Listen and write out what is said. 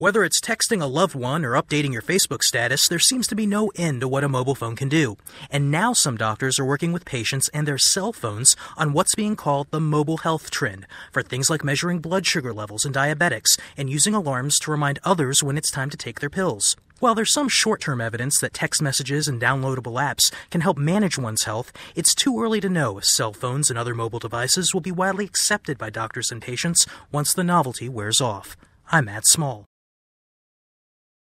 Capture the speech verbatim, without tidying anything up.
Whether it's texting a loved one or updating your Facebook status, there seems to be no end to what a mobile phone can do. And now some doctors are working with patients and their cell phones on what's being called the mobile health trend for things like measuring blood sugar levels in diabetics and using alarms to remind others when it's time to take their pills. While there's some short-term evidence that text messages and downloadable apps can help manage one's health, it's too early to know if cell phones and other mobile devices will be widely accepted by doctors and patients once the novelty wears off. I'm Matt Small.